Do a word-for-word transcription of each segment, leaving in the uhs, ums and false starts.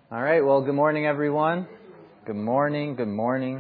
All right, well, good morning, everyone. Good morning, good morning.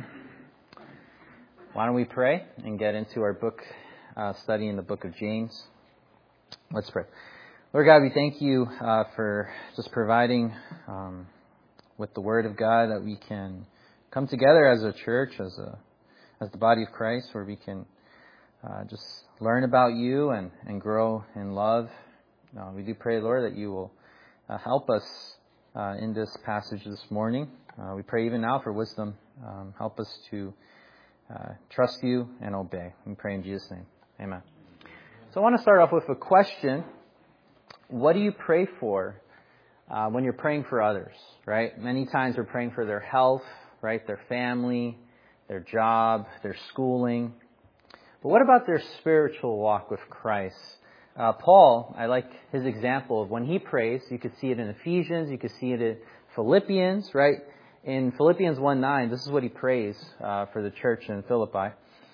Why don't we pray and get into our book, uh, study in the book of James. Let's pray. Lord God, we thank you uh, for just providing um, with the Word of God that we can come together as a church, as a as the body of Christ, where we can uh, just learn about you and, and grow in love. Uh, we do pray, Lord, that you will uh, help us Uh, in this passage this morning. Uh, we pray even now for wisdom. Um, help us to uh, trust you and obey. We pray in Jesus' name. Amen. So I want to start off with a question. What do you pray for uh, when you're praying for others, right? Many times we're praying for their health, right? Their family, their job, their schooling. But what about their spiritual walk with Christ? Uh, Paul, I like his example of when he prays. You could see it in Ephesians. You could see it in Philippians, right? In Philippians one nine, this is what he prays uh, for the church in Philippi.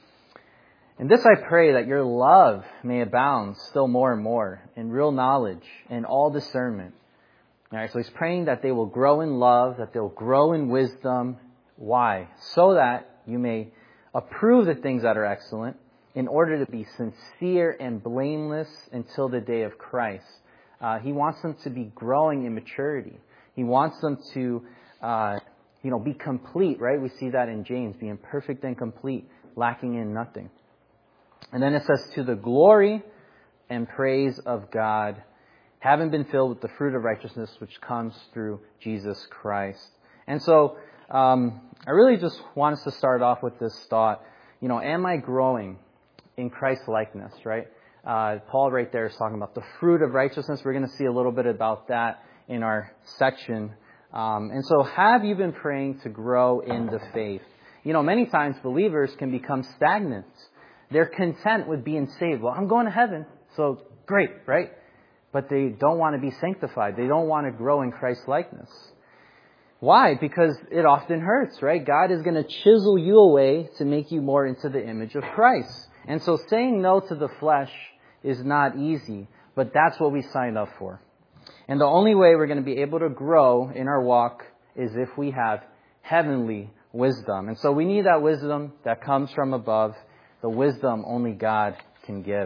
And this I pray, that your love may abound still more and more in real knowledge and all discernment. All right, so he's praying that they will grow in love, that they'll grow in wisdom. Why? So that you may approve the things that are excellent, in order to be sincere and blameless until the day of Christ. Uh, he wants them to be growing in maturity. He wants them to, uh, you know, be complete, right? We see that in James, being perfect and complete, lacking in nothing. And then it says, to the glory and praise of God, having been filled with the fruit of righteousness which comes through Jesus Christ. And so, um, I really just want us to start off with this thought. You know, am I growing in Christ's likeness, right? Uh, Paul right there is talking about the fruit of righteousness. We're going to see a little bit about that in our section. Um, and so have you been praying to grow in the faith? You know, many times believers can become stagnant. They're content with being saved. Well, I'm going to heaven, so great, right? But they don't want to be sanctified. They don't want to grow in Christ's likeness. Why? Because it often hurts, right? God is going to chisel you away to make you more into the image of Christ. And so saying no to the flesh is not easy, but that's what we signed up for. And the only way we're going to be able to grow in our walk is if we have heavenly wisdom. And so we need that wisdom that comes from above, the wisdom only God can give.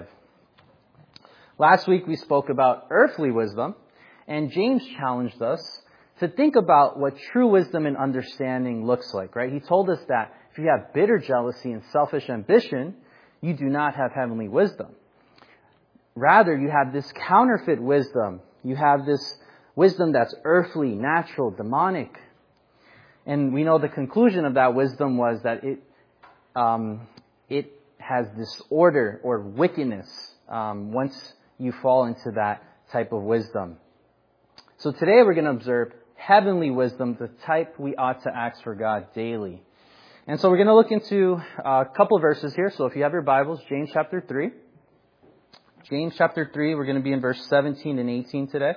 Last week we spoke about earthly wisdom, and James challenged us to think about what true wisdom and understanding looks like, right? He told us that if you have bitter jealousy and selfish ambition, you do not have heavenly wisdom. Rather, you have this counterfeit wisdom. You have this wisdom that's earthly, natural, demonic. And we know the conclusion of that wisdom was that it um, it has disorder or wickedness um, once you fall into that type of wisdom. So today we're going to observe heavenly wisdom, the type we ought to ask for God daily. And so we're going to look into a couple of verses here. So if you have your Bibles, James chapter three. James chapter three, we're going to be in verse seventeen and eighteen today.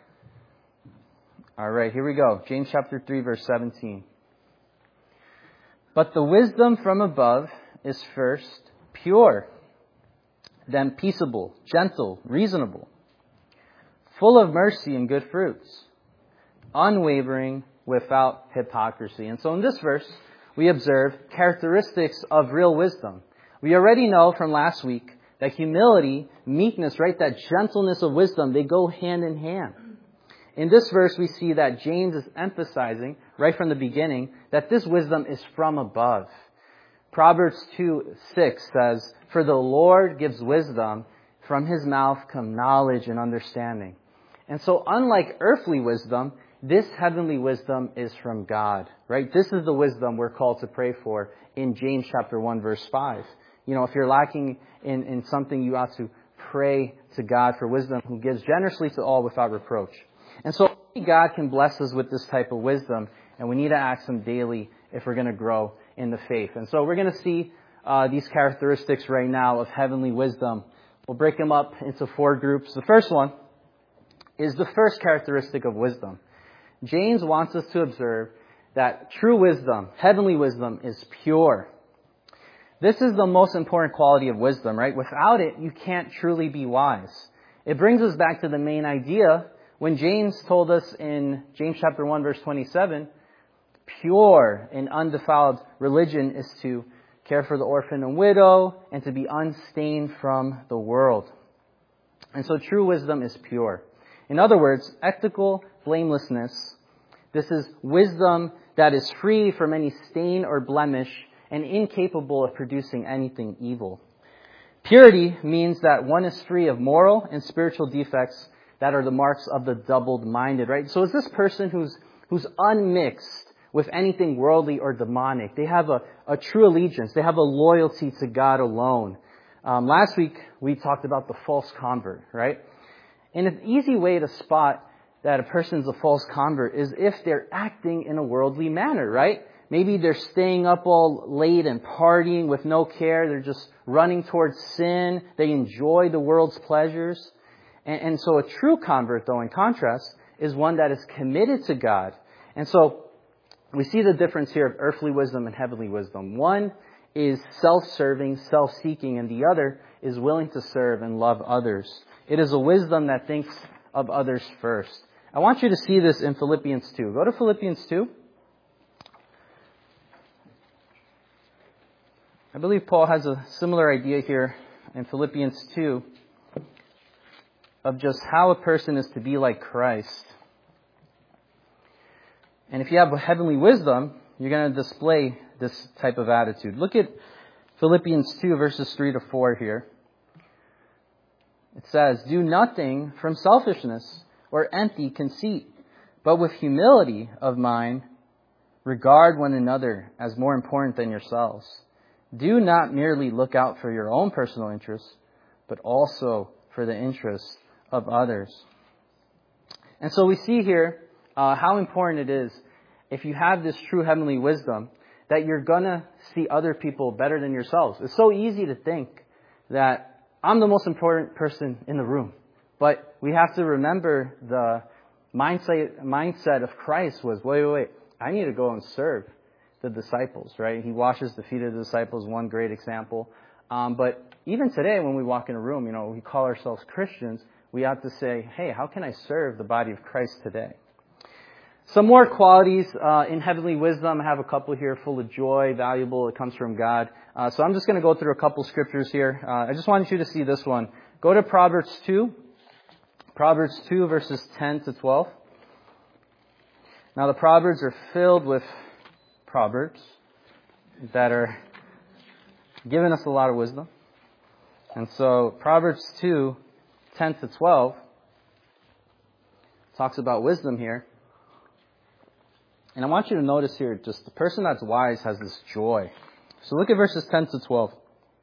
All right, here we go. James chapter three, verse seventeen. But the wisdom from above is first pure, then peaceable, gentle, reasonable, full of mercy and good fruits, unwavering, without hypocrisy. And so in this verse, we observe characteristics of real wisdom. We already know from last week that humility, meekness, right, that gentleness of wisdom, they go hand in hand. In this verse, we see that James is emphasizing right from the beginning that this wisdom is from above. Proverbs two six says, for the Lord gives wisdom, from his mouth come knowledge and understanding. And so unlike earthly wisdom, this heavenly wisdom is from God, right? This is the wisdom we're called to pray for in James chapter one, verse five. You know, if you're lacking in, in something, you ought to pray to God for wisdom, who gives generously to all without reproach. And so God can bless us with this type of wisdom, and we need to ask him daily if we're going to grow in the faith. And so we're going to see uh, these characteristics right now of heavenly wisdom. We'll break them up into four groups. The first one is the first characteristic of wisdom. James wants us to observe that true wisdom, heavenly wisdom, is pure. This is the most important quality of wisdom, right? Without it, you can't truly be wise. It brings us back to the main idea When James told us in James chapter one, verse twenty-seven, pure and undefiled religion is to care for the orphan and widow and to be unstained from the world. And so true wisdom is pure. In other words, ethical blamelessness. This is wisdom that is free from any stain or blemish and incapable of producing anything evil. Purity means that one is free of moral and spiritual defects that are the marks of the double-minded, right? So is this person who's who's unmixed with anything worldly or demonic. They have a, a true allegiance. They have a loyalty to God alone. Um, last week, we talked about the false convert, right? And an easy way to spot that a person's a false convert is if they're acting in a worldly manner, right? Maybe they're staying up all late and partying with no care. They're just running towards sin. They enjoy the world's pleasures. And, and so a true convert, though, in contrast, is one that is committed to God. And so we see the difference here of earthly wisdom and heavenly wisdom. One is self-serving, self-seeking, and the other is willing to serve and love others. It is a wisdom that thinks of others first. I want you to see this in Philippians two. Go to Philippians two. I believe Paul has a similar idea here in Philippians two of just how a person is to be like Christ. And if you have a heavenly wisdom, you're going to display this type of attitude. Look at Philippians two, verses three to four here. It says, "Do nothing from selfishness or empty conceit, but with humility of mind, regard one another as more important than yourselves. Do not merely look out for your own personal interests, but also for the interests of others." And so we see here Uh, how important it is, if you have this true heavenly wisdom, that you're going to see other people better than yourselves. It's so easy to think that I'm the most important person in the room. But we have to remember the mindset, mindset of Christ was, wait, wait, wait, I need to go and serve the disciples, right? He washes the feet of the disciples, one great example. Um, but even today, when we walk in a room, you know, we call ourselves Christians, we have to say, hey, how can I serve the body of Christ today? Some more qualities uh, in heavenly wisdom. I have a couple here, full of joy, valuable. It comes from God. Uh, so I'm just going to go through a couple scriptures here. Uh, I just wanted you to see this one. Go to Proverbs two. Proverbs two, verses ten to twelve. Now the Proverbs are filled with proverbs that are giving us a lot of wisdom. And so Proverbs two, ten to twelve talks about wisdom here. And I want you to notice here, just the person that's wise has this joy. So look at verses ten to twelve.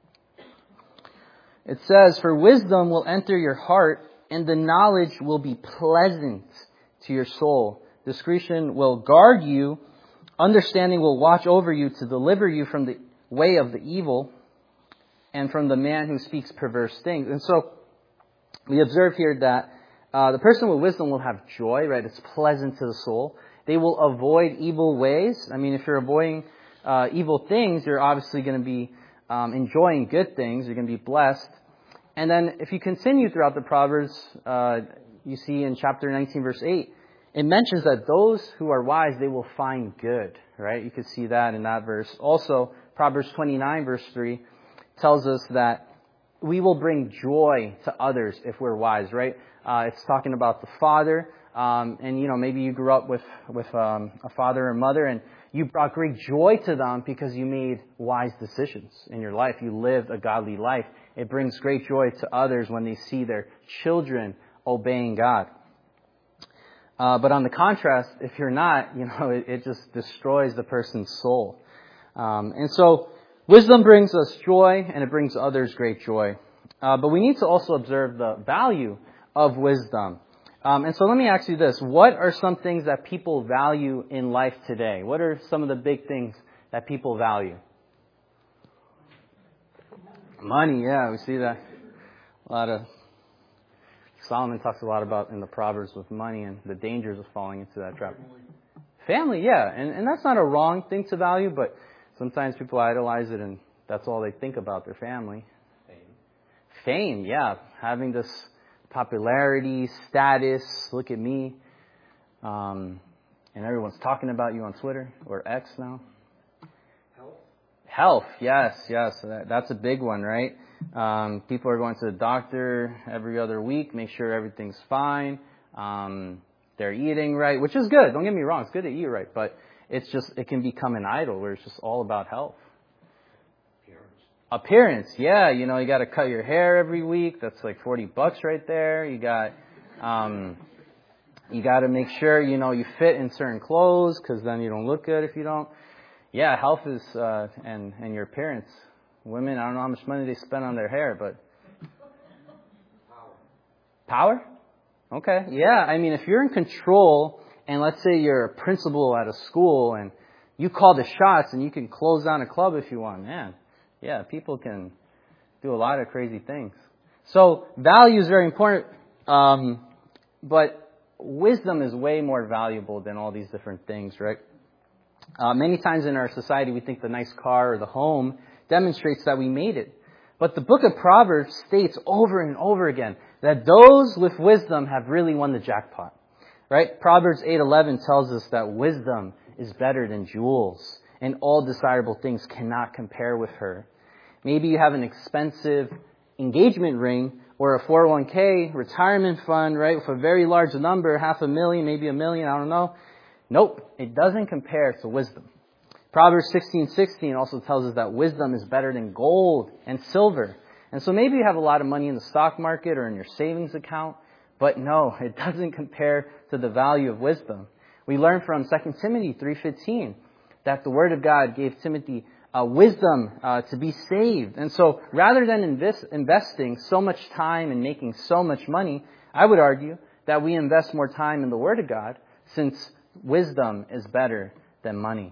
It says, "For wisdom will enter your heart, and the knowledge will be pleasant to your soul. Discretion will guard you. Understanding will watch over you to deliver you from the way of the evil and from the man who speaks perverse things." And so we observe here that uh, the person with wisdom will have joy, right? It's pleasant to the soul. They will avoid evil ways. I mean, if you're avoiding uh, evil things, you're obviously going to be um, enjoying good things. You're going to be blessed. And then if you continue throughout the Proverbs, uh, you see in chapter nineteen, verse eight, it mentions that those who are wise, they will find good, right? You can see that in that verse. Also, Proverbs twenty-nine, verse three, tells us that we will bring joy to others if we're wise, right? Uh, it's talking about the father. Um, and, you know, maybe you grew up with, with um, a father and mother, and you brought great joy to them because you made wise decisions in your life. You lived a godly life. It brings great joy to others when they see their children obeying God. Uh, but on the contrast, if you're not, you know, it, it just destroys the person's soul. Um, and so wisdom brings us joy, and it brings others great joy. Uh, but we need to also observe the value of wisdom. Um, and so let me ask you this. What are some things that people value in life today? What are some of the big things that people value? Money, yeah, we see that. A lot of, Solomon talks a lot about in the Proverbs with money and the dangers of falling into that trap. Family, yeah, and, and that's not a wrong thing to value, but sometimes people idolize it and that's all they think about, their family. Fame. Fame, yeah, having this popularity, status, look at me. Um, and everyone's talking about you on Twitter or X now. Health. Health, yes, yes. That, that's a big one, right? Um, people are going to the doctor every other week, make sure everything's fine. Um, they're eating right, which is good. Don't get me wrong. It's good to eat right. But it's just, it can become an idol where it's just all about health. Appearance. Appearance, yeah. You know, you got to cut your hair every week. That's like forty bucks right there. You got, um, you got to make sure, you know, you fit in certain clothes because then you don't look good if you don't. Yeah, health is, uh, and, and your appearance. Women, I don't know how much money they spend on their hair, but. Power. Power? Okay, yeah. I mean, if you're in control, and let's say you're a principal at a school, and you call the shots, and you can close down a club if you want, man. Yeah, people can do a lot of crazy things. So, value is very important, um, but wisdom is way more valuable than all these different things, right? Uh, many times in our society, we think the nice car or the home demonstrates that we made it. But the book of Proverbs states over and over again that those with wisdom have really won the jackpot. Right? Proverbs eight eleven tells us that wisdom is better than jewels, and all desirable things cannot compare with her. Maybe you have an expensive engagement ring or a four oh one k retirement fund, right, with a very large number, half a million, maybe a million, I don't know. Nope, it doesn't compare to wisdom. Proverbs sixteen sixteen also tells us that wisdom is better than gold and silver. And so maybe you have a lot of money in the stock market or in your savings account, but no, it doesn't compare to the value of wisdom. We learn from Second Timothy three fifteen that the Word of God gave Timothy uh, wisdom uh, to be saved. And so rather than invest, investing so much time and making so much money, I would argue that we invest more time in the Word of God, since wisdom is better than money.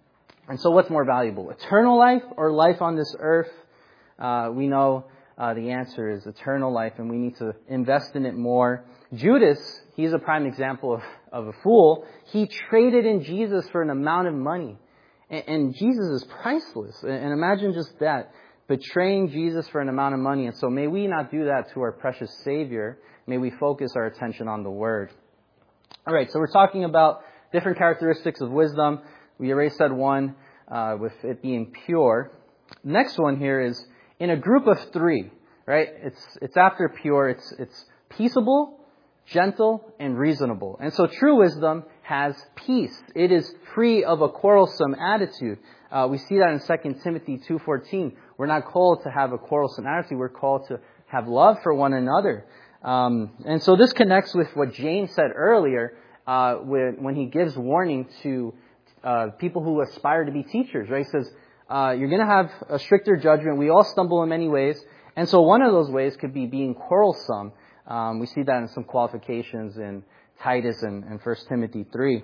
And so what's more valuable, eternal life or life on this earth? Uh, we know uh, the answer is eternal life, and we need to invest in it more. Judas, he's a prime example of, of a fool. He traded in Jesus for an amount of money. And, and Jesus is priceless. And, and imagine just that, betraying Jesus for an amount of money. And so may we not do that to our precious Savior. May we focus our attention on the Word. All right, so we're talking about different characteristics of wisdom. We already said one, uh, with it being pure. Next one here is in a group of three, right? It's it's after pure. It's it's peaceable, gentle, and reasonable. And so true wisdom has peace. It is free of a quarrelsome attitude. Uh, we see that in Second Timothy two fourteen. We're not called to have a quarrelsome attitude. We're called to have love for one another. Um, and so this connects with what James said earlier uh, when, when he gives warning to uh, people who aspire to be teachers, right? He says, uh, you're going to have a stricter judgment. We all stumble in many ways. And so one of those ways could be being quarrelsome. Um, we see that in some qualifications in Titus and, and First Timothy three.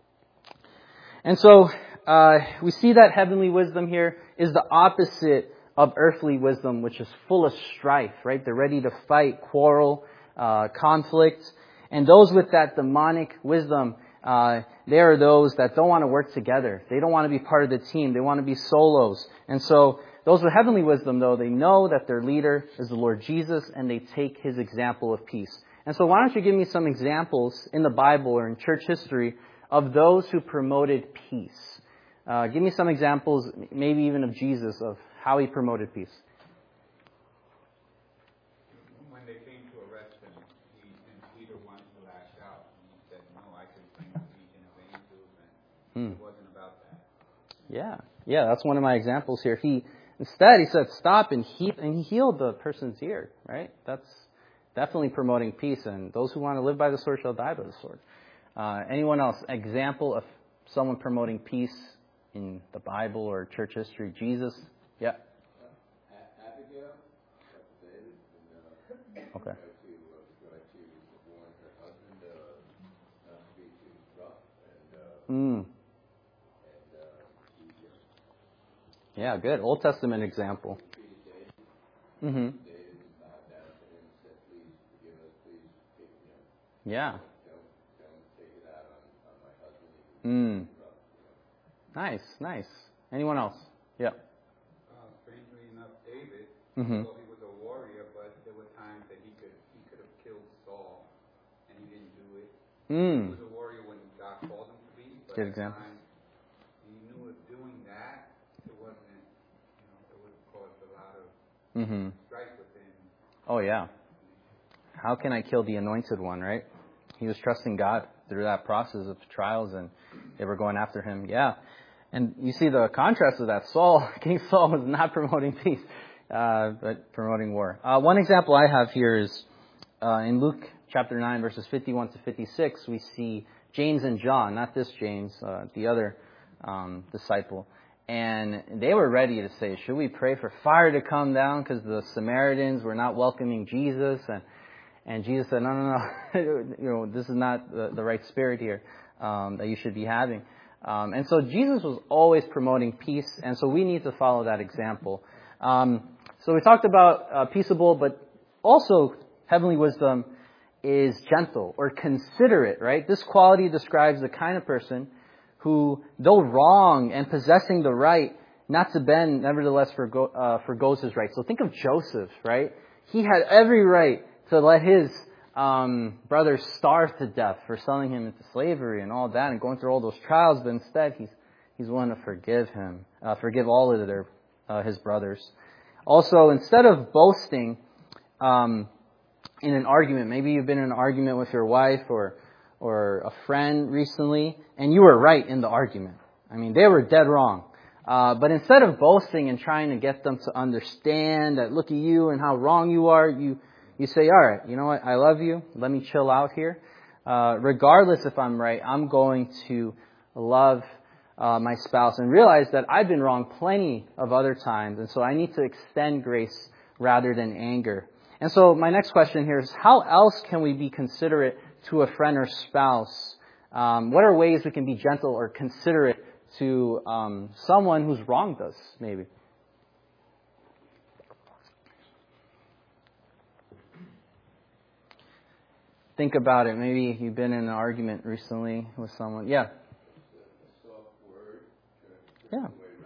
And so uh, we see that heavenly wisdom here is the opposite of earthly wisdom, which is full of strife, right? They're ready to fight, quarrel, uh, conflict. And those with that demonic wisdom, uh, they are those that don't want to work together. They don't want to be part of the team. They want to be solos. And so those with heavenly wisdom, though, they know that their leader is the Lord Jesus, and they take His example of peace. And so why don't you give me some examples in the Bible or in church history of those who promoted peace? Uh, give me some examples, maybe even of Jesus, of how He promoted peace. When they came to arrest him, he, and Peter wanted to lash out, and he said, no, I can bring the legion of angels, and hmm. it wasn't about that. Yeah, yeah, that's one of my examples here. He Instead, he said, stop, and he, and he healed the person's ear, right? That's definitely promoting peace, and those who want to live by the sword shall die by the sword. Uh, anyone else? Example of someone promoting peace in the Bible or church history? Jesus? Yeah. Uh, Abigail, David, and, uh, okay. To, uh, try to warn her husband uh, not to be too rough, and, uh, mm. and uh, he, uh, yeah, good. Old Testament example. Mm-hmm. David bowed down to him and said, "Please forgive us, please take, you know, yeah. don't don't take it out on, on my husband." Mm. Rough, you know. Nice, nice. Anyone else? Yeah. Uh, strangely enough, David, mm-hmm. although he was a warrior, but there were times that he could he could have killed Mm. He was a warrior when God called him to be. But Good at the example. time, he knew if doing that, it wasn't, you know, it would cause a lot of Mm-hmm. strife within. Oh, yeah. How can I kill the anointed one, right? He was trusting God through that process of trials, and they were going after him. Yeah. And you see the contrast of that. Saul, King Saul was not promoting peace, uh, but promoting war. Uh, one example I have here is uh, in Luke chapter nine, verses fifty-one to fifty-six, we see James and John, not this James, uh, the other um, disciple. And they were ready to say, should we pray for fire to come down because the Samaritans were not welcoming Jesus? And And Jesus said, no, no, no, you know, this is not the, the right spirit here um, that you should be having. Um, and so Jesus was always promoting peace, and so we need to follow that example. Um, so we talked about uh, peaceable, but also heavenly wisdom is gentle or considerate, right? This quality describes the kind of person who, though wrong and possessing the right not to bend, nevertheless forgo, uh, forgoes his right. So think of Joseph, right? He had every right to let his um, brothers starve to death for selling him into slavery and all that and going through all those trials, but instead he's he's willing to forgive him, uh, forgive all of their uh, his brothers. Also, instead of boasting um, in an argument, maybe you've been in an argument with your wife or or a friend recently, and you were right in the argument. I mean, they were dead wrong. Uh, but instead of boasting and trying to get them to understand that, look at you and how wrong you are, you You say, all right, you know what, I love you, let me chill out here. Uh, regardless if I'm right, I'm going to love uh, my spouse and realize that I've been wrong plenty of other times, and so I need to extend grace rather than anger. And so my next question here is, how else can we be considerate to a friend or spouse? Um, what are ways we can be gentle or considerate to um, someone who's wronged us, maybe? Think about it. Maybe you've been in an argument recently with someone. Yeah. Yeah.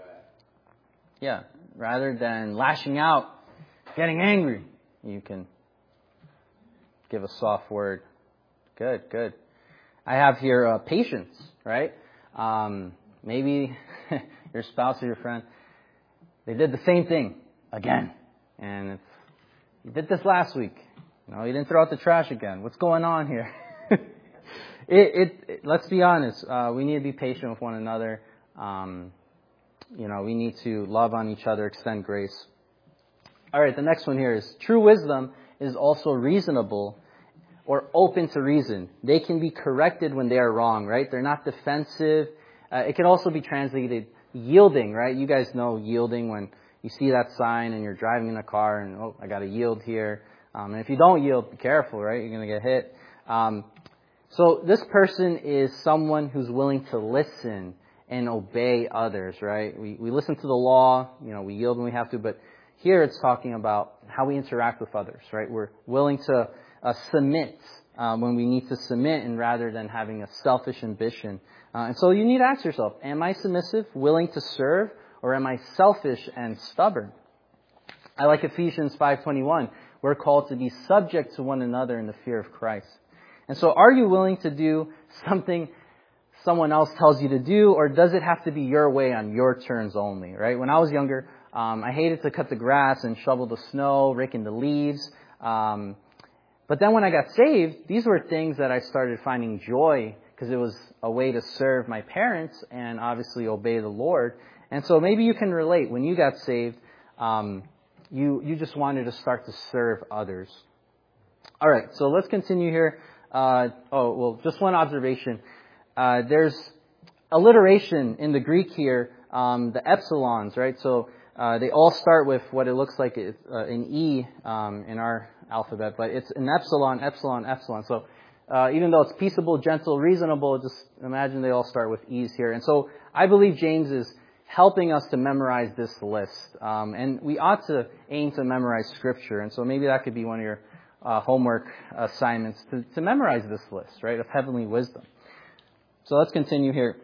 Yeah. Rather than lashing out, getting angry, you can give a soft word. Good, good. I have here uh, patience, right? Um, maybe your spouse or your friend, they did the same thing again. And it's, you did this last week. No, you didn't throw out the trash again. What's going on here? it, it, it, let's be honest. Uh, we need to be patient with one another. Um, you know, we need to love on each other, extend grace. All right, the next one here is true wisdom is also reasonable or open to reason. They can be corrected when they are wrong, right? They're not defensive. Uh, it can also be translated yielding, right? You guys know yielding when you see that sign and you're driving in a car and, oh, I got to yield here. Um, and if you don't yield, be careful, right? You're going to get hit. Um, so this person is someone who's willing to listen and obey others, right? We we listen to the law, you know, we yield when we have to, but here it's talking about how we interact with others, right? We're willing to uh, submit uh, when we need to submit, and rather than having a selfish ambition. Uh, and so you need to ask yourself, am I submissive, willing to serve, or am I selfish and stubborn? I like Ephesians five twenty-one. We're called to be subject to one another in the fear of Christ. And so are you willing to do something someone else tells you to do, or does it have to be your way on your terms only, right? When I was younger, um, I hated to cut the grass and shovel the snow, rake in the leaves. Um, but then when I got saved, these were things that I started finding joy because it was a way to serve my parents and obviously obey the Lord. And so maybe you can relate. When you got saved, um, You you just wanted to start to serve others. All right, so let's continue here. Uh, oh, well, just one observation. Uh, there's alliteration in the Greek here, um, the epsilons, right? So uh, they all start with what it looks like it's, uh, an E um, in our alphabet, but it's an epsilon, epsilon, epsilon. So uh, even though it's peaceable, gentle, reasonable, just imagine they all start with E's here. And so I believe James is helping us to memorize this list. Um, and we ought to aim to memorize Scripture. And so maybe that could be one of your uh, homework assignments, to, to memorize this list, right, of heavenly wisdom. So let's continue here.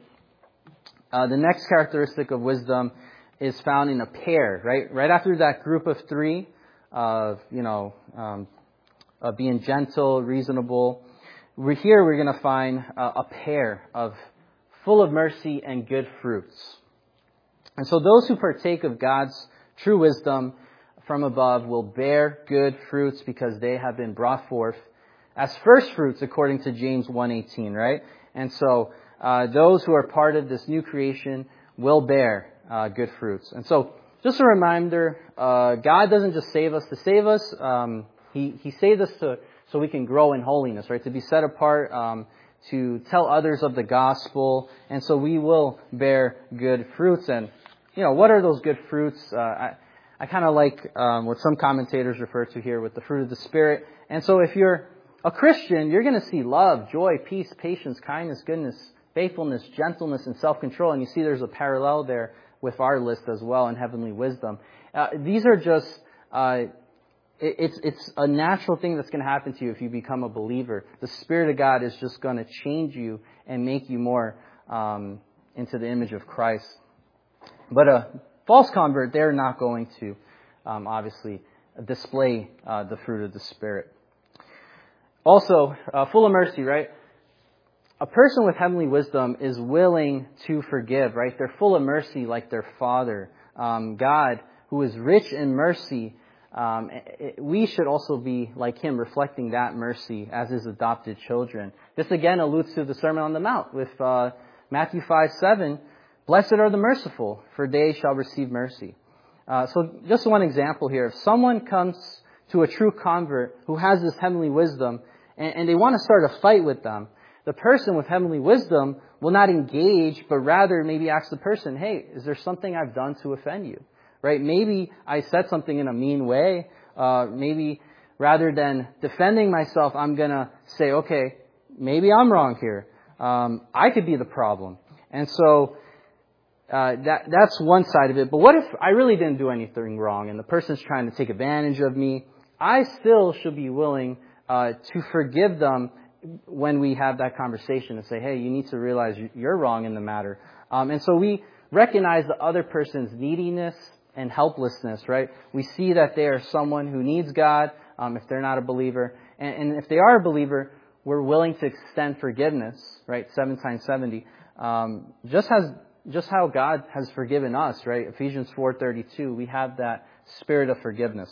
Uh, the next characteristic of wisdom is found in a pair, right? Right after that group of three, of, you know, um, of being gentle, reasonable, we're here we're going to find uh, a pair of full of mercy and good fruits. And so those who partake of God's true wisdom from above will bear good fruits because they have been brought forth as first fruits according to James one eighteen, right? And so uh, those who are part of this new creation will bear uh, good fruits. And so just a reminder, uh, God doesn't just save us to save us. Um, he, he saved us to so we can grow in holiness, right? To be set apart, um, to tell others of the gospel. And so we will bear good fruits. And, you know, what are those good fruits? Uh, I, I kind of like um, what some commentators refer to here with the fruit of the Spirit. And so if you're a Christian, you're going to see love, joy, peace, patience, kindness, goodness, faithfulness, gentleness, and self-control. And you see there's a parallel there with our list as well in heavenly wisdom. Uh, these are just, uh, it, it's it's a natural thing that's going to happen to you if you become a believer. The Spirit of God is just going to change you and make you more um, into the image of Christ. But a false convert, they're not going to, um, obviously, display uh, the fruit of the Spirit. Also, uh, full of mercy, right? A person with heavenly wisdom is willing to forgive, right? They're full of mercy like their Father. Um, God, who is rich in mercy, um, it, we should also be like Him, reflecting that mercy as His adopted children. This again alludes to the Sermon on the Mount with uh, Matthew five seven. Blessed are the merciful, for they shall receive mercy. Uh, so just one example here. If someone comes to a true convert who has this heavenly wisdom and, and they want to start a fight with them, the person with heavenly wisdom will not engage, but rather maybe ask the person, hey, is there something I've done to offend you? Right? Maybe I said something in a mean way. Uh, maybe rather than defending myself, I'm going to say, okay, maybe I'm wrong here. Um, I could be the problem. And so uh, that that's one side of it. But what if I really didn't do anything wrong and the person's trying to take advantage of me? I still should be willing uh, to forgive them when we have that conversation and say, hey, you need to realize you're wrong in the matter. Um, and so we recognize the other person's neediness and helplessness, right? We see that they are someone who needs God, um, if they're not a believer. And, and if they are a believer, we're willing to extend forgiveness, right? Seven times seventy. Um, just as, just how God has forgiven us, right? Ephesians four thirty-two, we have that spirit of forgiveness.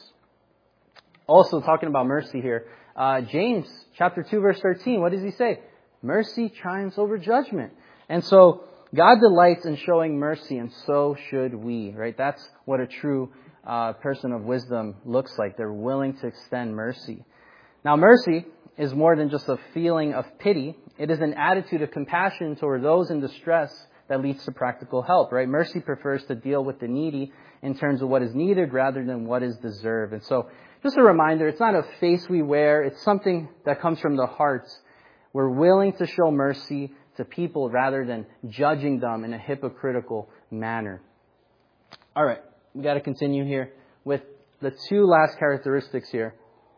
Also, talking about mercy here, uh, James chapter two, verse thirteen, what does he say? Mercy triumphs over judgment. And so God delights in showing mercy, and so should we, right? That's what a true uh, person of wisdom looks like. They're willing to extend mercy. Now, mercy is more than just a feeling of pity. It is an attitude of compassion toward those in distress that leads to practical help, right? Mercy prefers to deal with the needy in terms of what is needed rather than what is deserved. And so, just a reminder, it's not a face we wear. It's something that comes from the heart. We're willing to show mercy to people rather than judging them in a hypocritical manner. All right, we got to continue here with the two last characteristics here.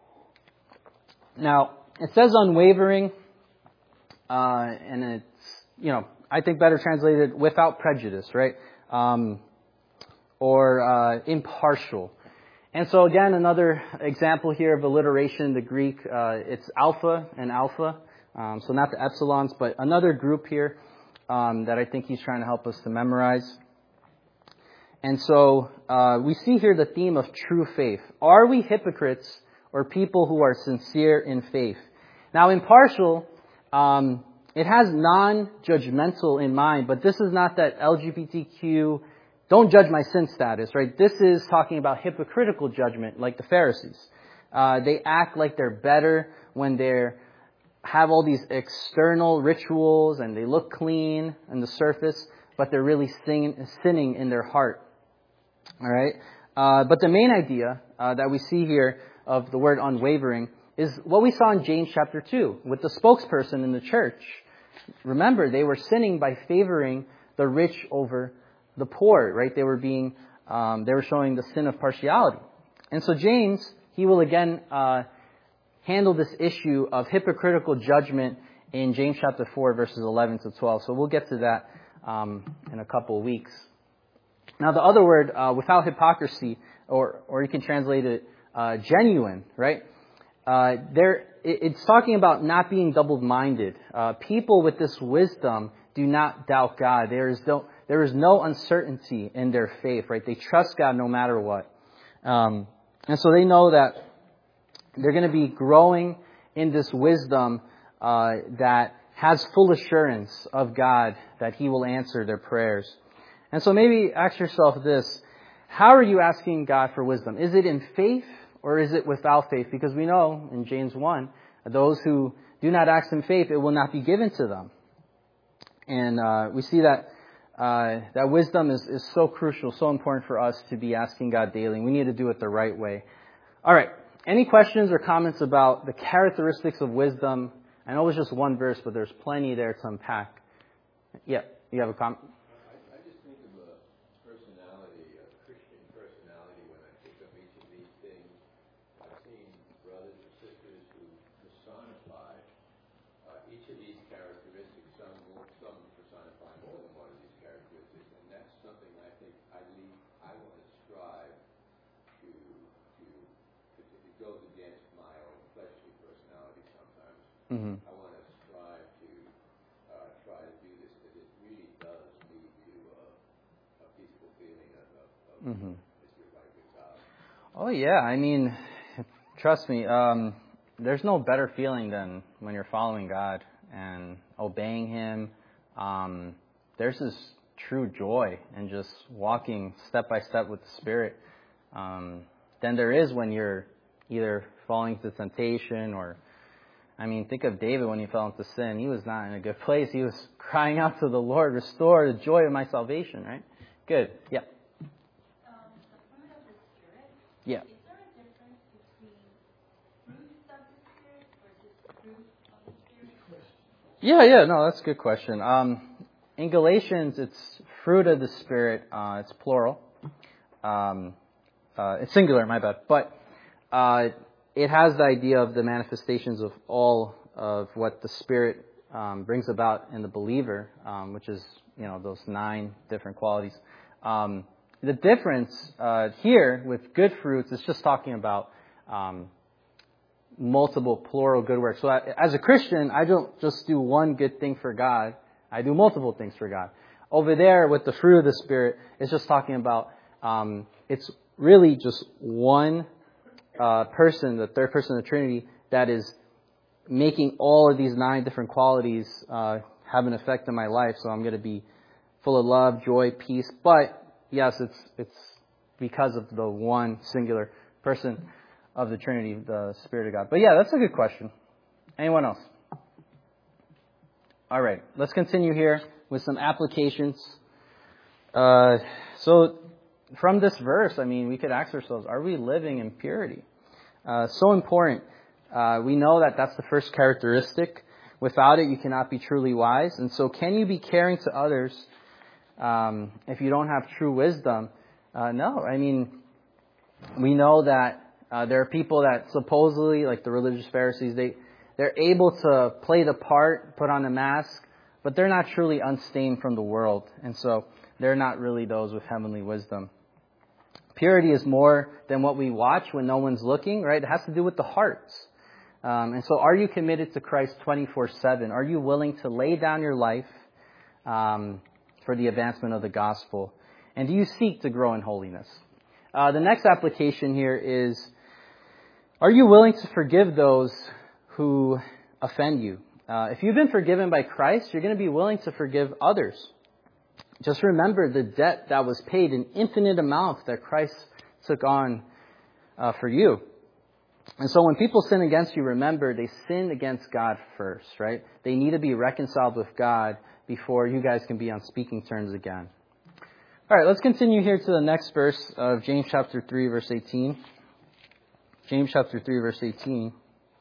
Now, it says unwavering, uh, and it's, you know, I think better translated without prejudice, right? Um, or uh, impartial. And so again, another example here of alliteration in the Greek, uh, it's alpha and alpha. Um, so not the epsilons, but another group here um, that I think he's trying to help us to memorize. And so uh, we see here the theme of true faith. Are we hypocrites or people who are sincere in faith? Now, impartial, um, it has non-judgmental in mind, but this is not that L G B T Q, don't judge my sin status, right? This is talking about hypocritical judgment, like the Pharisees. Uh, they act like they're better when they have all these external rituals and they look clean on the surface, but they're really singing, sinning in their heart. All right. Uh, but the main idea uh, that we see here of the word unwavering is what we saw in James chapter two with the spokesperson in the church. Remember, they were sinning by favoring the rich over the poor, right? They were being, um, they were showing the sin of partiality. And so James, he will again uh, handle this issue of hypocritical judgment in James chapter four, verses eleven to twelve. So we'll get to that um, in a couple of weeks. Now, the other word, uh, without hypocrisy, or or you can translate it uh, genuine, right? uh, there it, it's talking about not being double-minded. Uh, people with this wisdom do not doubt God. There is no there is no uncertainty in their faith, right? They trust God no matter what, um, and so they know that they're going to be growing in this wisdom uh, that has full assurance of God that He will answer their prayers. And so maybe ask yourself this: how are you asking God for wisdom? Is it in faith or is it without faith? Because we know in James one, those who do not ask in faith, it will not be given to them. And uh, we see that uh, that wisdom is, is so crucial, so important for us to be asking God daily. We need to do it the right way. All right. Any questions or comments about the characteristics of wisdom? I know it's just one verse, but there's plenty there to unpack. Yeah, you have a comment? I, I just think of a personality, a Christian personality, when I pick up each of these things. I've seen brothers or sisters who personify uh, each of these characteristics. Some more, some personify more than one of these characteristics, and that's something I think I lead, I want to strive to to. It goes against my own fleshly personality sometimes. Mm-hmm. I want to strive to uh, try to do this, because it really does lead to uh, a peaceful feeling of, of, of Mm-hmm. it's like with God. Oh, yeah. I mean, trust me, um, there's no better feeling than when you're following God and obeying Him. Um, there's this true joy in just walking step by step with the Spirit um, than there is when you're either falling into temptation or, I mean, think of David when he fell into sin. He was not in a good place. He was crying out to the Lord, restore the joy of my salvation, right? Good. Yeah. Um, the fruit of the Spirit. Yeah. Is there a difference between fruits of the Spirit versus fruit of the Spirit? Yeah, yeah, no, that's a good question. Um, in Galatians, it's fruit of the Spirit. Uh, it's plural. Um, uh, it's singular, my bad. But uh, it has the idea of the manifestations of all of what the Spirit um, brings about in the believer, um, which is, you know, those nine different qualities. Um, the difference uh, here with good fruits is just talking about um, multiple plural good works. So I, as a Christian, I don't just do one good thing for God. I do multiple things for God. Over there with the fruit of the Spirit, it's just talking about, um, it's really just one uh, person, the third person of the Trinity, that is making all of these nine different qualities uh, have an effect in my life. So I'm going to be full of love, joy, peace. But yes, it's it's because of the one singular person of the Trinity, the Spirit of God. But yeah, that's a good question. Anyone else? All right, let's continue here with some applications. Uh, so from this verse, I mean, we could ask ourselves, are we living in purity? Uh, so important. Uh, we know that that's the first characteristic. Without it, you cannot be truly wise. And so can you be caring to others um, if you don't have true wisdom? Uh, no. I mean, we know that uh, there are people that supposedly, like the religious Pharisees, they, they're able to play the part, put on a mask, but they're not truly unstained from the world. And so they're not really those with heavenly wisdom. Purity is more than what we watch when no one's looking, right? It has to do with the hearts. Um, and so are you committed to Christ twenty-four seven? Are you willing to lay down your life um, for the advancement of the gospel? And do you seek to grow in holiness? Uh, the next application here is, are you willing to forgive those who offend you? Uh, if you've been forgiven by Christ, you're going to be willing to forgive others. Just remember the debt that was paid, an infinite amount that Christ took on uh, for you. And so when people sin against you, remember they sinned against God first, right? They need to be reconciled with God before you guys can be on speaking terms again. All right, let's continue here to the next verse of James chapter three, verse eighteen. James chapter three, verse eighteen.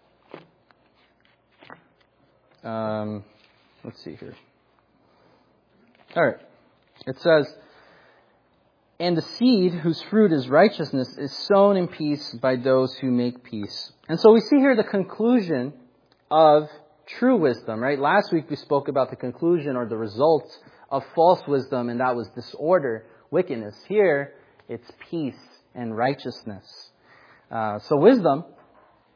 Um, let's see here. All right. It says, and the seed whose fruit is righteousness is sown in peace by those who make peace. And so we see here the conclusion of true wisdom, right? Last week we spoke about the conclusion or the result of false wisdom, and that was disorder, wickedness. Here, it's peace and righteousness. Uh, so wisdom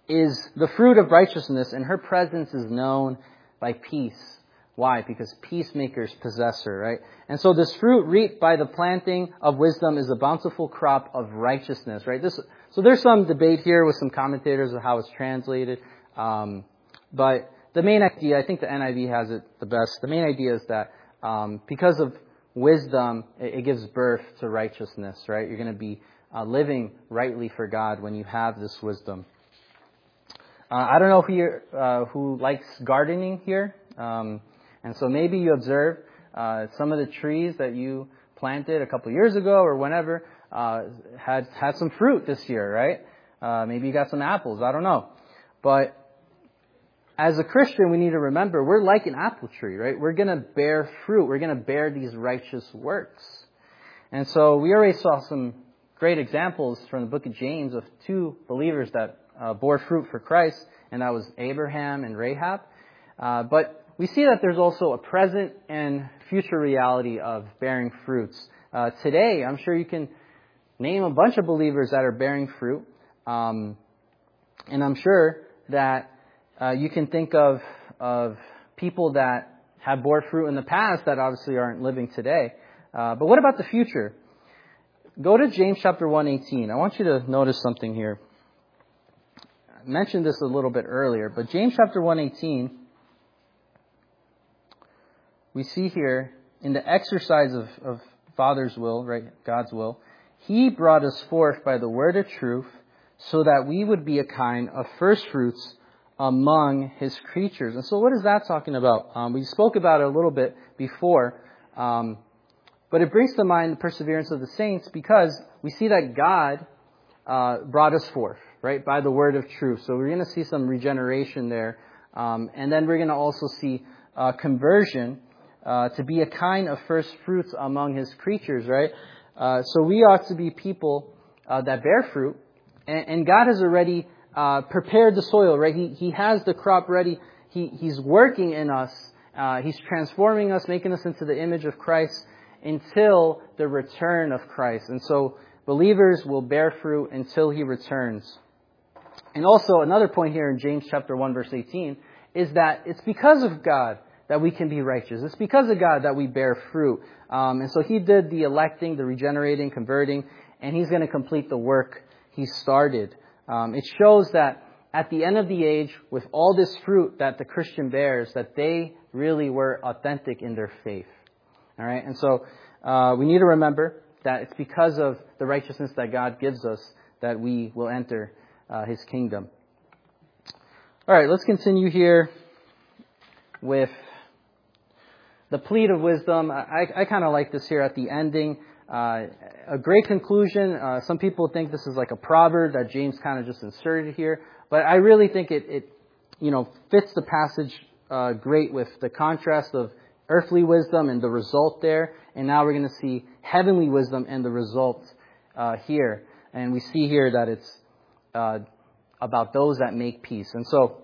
is the fruit of righteousness, and her presence is known by peace. Why? Because peacemakers possess her, right? And so this fruit reaped by the planting of wisdom is a bountiful crop of righteousness, right? This, so there's some debate here with some commentators of how it's translated. Um, but the main idea, I think the N I V has it the best. The main idea is that um, because of wisdom, it, it gives birth to righteousness, right? You're going to be uh, living rightly for God when you have this wisdom. Uh, I don't know who, uh, who likes gardening here. Um, and so maybe you observe uh, some of the trees that you planted a couple years ago or whenever uh, had had some fruit this year, right? Uh, maybe you got some apples. I don't know. But as a Christian, we need to remember we're like an apple tree, right? We're going to bear fruit. We're going to bear these righteous works. And so we already saw some great examples from the book of James of two believers that uh, bore fruit for Christ, and that was Abraham and Rahab. Uh, but we see that there's also a present and future reality of bearing fruits. Uh, today, I'm sure you can name a bunch of believers that are bearing fruit. Um, and I'm sure that uh, you can think of, of people that have bore fruit in the past that obviously aren't living today. Uh, but what about the future? Go to James chapter one eighteen. I want you to notice something here. I mentioned this a little bit earlier, but James chapter one eighteen, we see here in the exercise of, of Father's will, right, God's will, He brought us forth by the word of truth so that we would be a kind of first fruits among His creatures. And so what is that talking about? Um, we spoke about it a little bit before, um, but it brings to mind the perseverance of the saints because we see that God uh, brought us forth, right, by the word of truth. So we're going to see some regeneration there. Um, and then we're going to also see uh, conversion uh, to be a kind of first fruits among His creatures, right? Uh, so we ought to be people uh, that bear fruit. And, and God has already uh, prepared the soil, right? He, he has the crop ready. He, he's working in us. Uh, he's transforming us, making us into the image of Christ until the return of Christ. And so believers will bear fruit until He returns. And also another point here in James chapter one verse eighteen is that it's because of God that we can be righteous. It's because of God that we bear fruit. Um, and so He did the electing, the regenerating, converting, and He's going to complete the work He started. Um, it shows that at the end of the age, with all this fruit that the Christian bears, that they really were authentic in their faith. All right, and so uh, we need to remember that it's because of the righteousness that God gives us that we will enter uh, His kingdom. All right, let's continue here with the plead of wisdom. I, I kind of like this here at the ending. Uh, a great conclusion. Uh, some people think this is like a proverb that James kind of just inserted here, but I really think it, it you know, fits the passage uh, great with the contrast of earthly wisdom and the result there. And now we're going to see heavenly wisdom and the result uh, here. And we see here that it's uh, about those that make peace. And so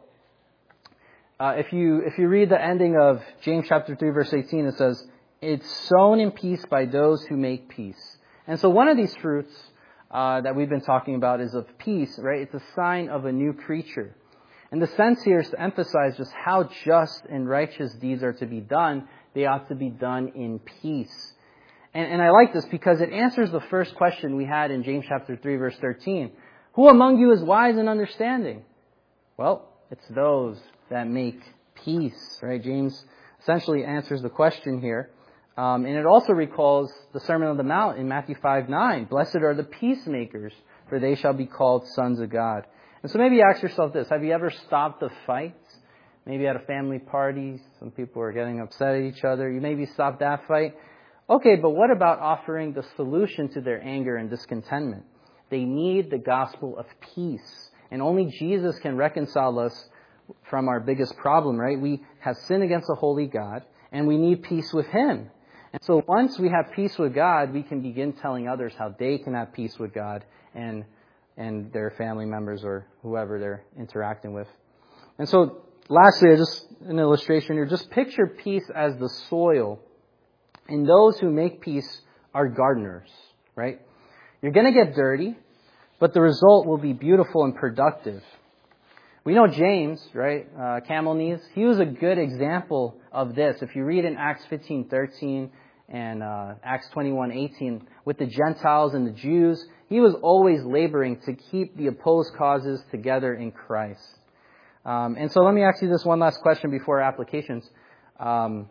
uh, if you if you read the ending of James chapter three, verse eighteen, it says, "It's sown in peace by those who make peace." And so one of these fruits uh, that we've been talking about is of peace, right? It's a sign of a new creature. And the sense here is to emphasize just how just and righteous deeds are to be done. They ought to be done in peace. And, and I like this because it answers the first question we had in James chapter three, verse thirteen. Who among you is wise and understanding? Well, it's those that make peace, right? James essentially answers the question here. Um, and it also recalls the Sermon on the Mount in Matthew five nine. Blessed are the peacemakers, for they shall be called sons of God. And so maybe ask yourself this. Have you ever stopped a fight? Maybe at a family party, some people are getting upset at each other. You maybe stopped that fight. Okay, but what about offering the solution to their anger and discontentment? They need the gospel of peace. And only Jesus can reconcile us from our biggest problem, right? We have sinned against a holy God, and we need peace with Him. And so once we have peace with God, we can begin telling others how they can have peace with God and and their family members or whoever they're interacting with. And so lastly, just an illustration here. Just picture peace as the soil. And those who make peace are gardeners, right? You're going to get dirty, but the result will be beautiful and productive. We know James, right, uh, camel knees, he was a good example of this. If you read in Acts fifteen thirteen and uh, Acts twenty-one eighteen, with the Gentiles and the Jews, he was always laboring to keep the opposed causes together in Christ. Um, and so let me ask you this one last question before applications. Um,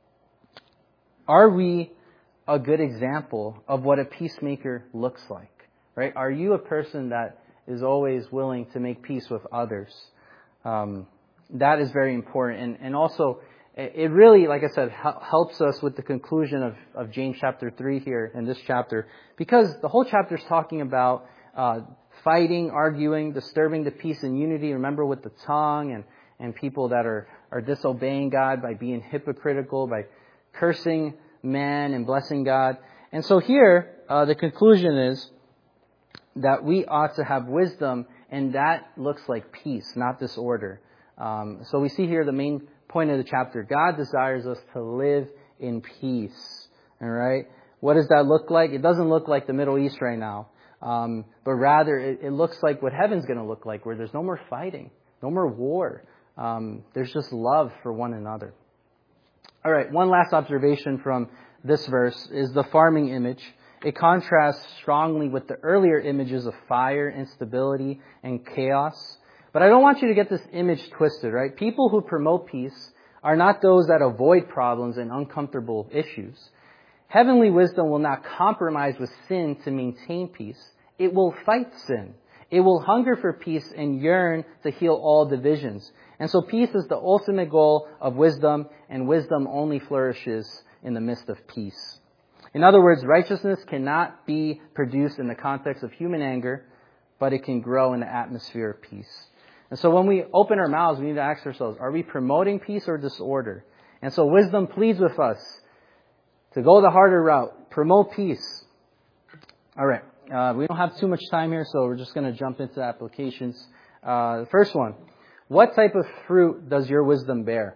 are we a good example of what a peacemaker looks like? Right? Are you a person that is always willing to make peace with others? Um, that is very important. And, and also, it really, like I said, helps us with the conclusion of, of James chapter three here in this chapter, because the whole chapter is talking about uh, fighting, arguing, disturbing the peace and unity. Remember, with the tongue and, and people that are, are disobeying God by being hypocritical, by cursing man and blessing God. And so here, uh, the conclusion is that we ought to have wisdom, and that looks like peace, not disorder. Um, so we see here the main point of the chapter. God desires us to live in peace. All right? What does that look like? It doesn't look like the Middle East right now, um, but rather it, it looks like what heaven's going to look like, where there's no more fighting, no more war. Um, there's just love for one another. All right, one last observation from this verse is the farming image. It contrasts strongly with the earlier images of fire, instability, and chaos. But I don't want you to get this image twisted, right? People who promote peace are not those that avoid problems and uncomfortable issues. Heavenly wisdom will not compromise with sin to maintain peace. It will fight sin. It will hunger for peace and yearn to heal all divisions. And so peace is the ultimate goal of wisdom, and wisdom only flourishes in the midst of peace. In other words, righteousness cannot be produced in the context of human anger, but it can grow in the atmosphere of peace. And so when we open our mouths, we need to ask ourselves, are we promoting peace or disorder? And so wisdom pleads with us to go the harder route, promote peace. All right, uh, we don't have too much time here, so we're just going to jump into applications. Uh, the first one, what type of fruit does your wisdom bear?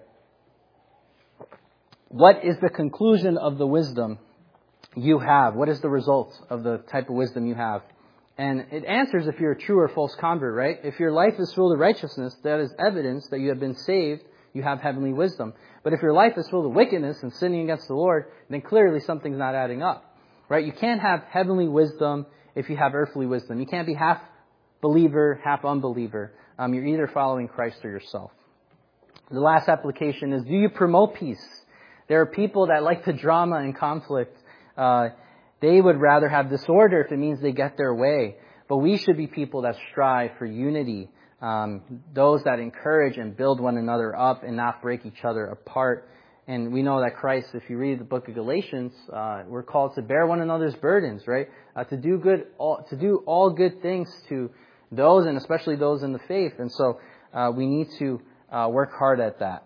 What is the conclusion of the wisdom you have? What is the result of the type of wisdom you have? And it answers if you're a true or false convert, right? If your life is filled with righteousness, that is evidence that you have been saved, you have heavenly wisdom. But if your life is filled with wickedness and sinning against the Lord, then clearly something's not adding up, right? You can't have heavenly wisdom if you have earthly wisdom. You can't be half believer, half unbeliever. Um, you're either following Christ or yourself. The last application is, do you promote peace? There are people that like the drama and conflict. Uh, they would rather have disorder if it means they get their way. But we should be people that strive for unity. Um, those that encourage and build one another up and not break each other apart. And we know that Christ, if you read the book of Galatians, uh, we're called to bear one another's burdens, right? Uh, to do good, all, to do all good things to those, and especially those in the faith. And so uh, we need to uh, work hard at that.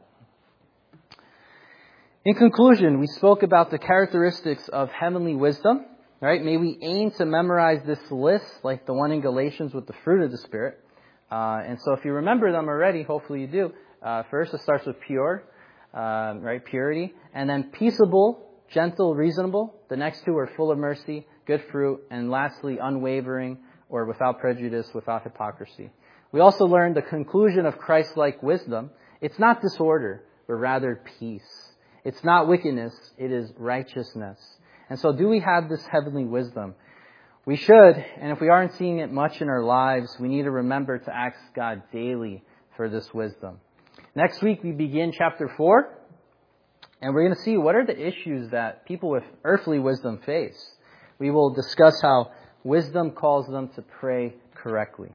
In conclusion, we spoke about the characteristics of heavenly wisdom, right? May we aim to memorize this list like the one in Galatians with the fruit of the Spirit. Uh, and so if you remember them already, hopefully you do. Uh, first, it starts with pure, uh, right? Purity. And then peaceable, gentle, reasonable. The next two are full of mercy, good fruit. And lastly, unwavering or without prejudice, without hypocrisy. We also learned the conclusion of Christ-like wisdom. It's not disorder, but rather peace. It's not wickedness, it is righteousness. And so do we have this heavenly wisdom? We should, and if we aren't seeing it much in our lives, we need to remember to ask God daily for this wisdom. Next week we begin chapter four, and we're going to see what are the issues that people with earthly wisdom face. We will discuss how wisdom calls them to pray correctly.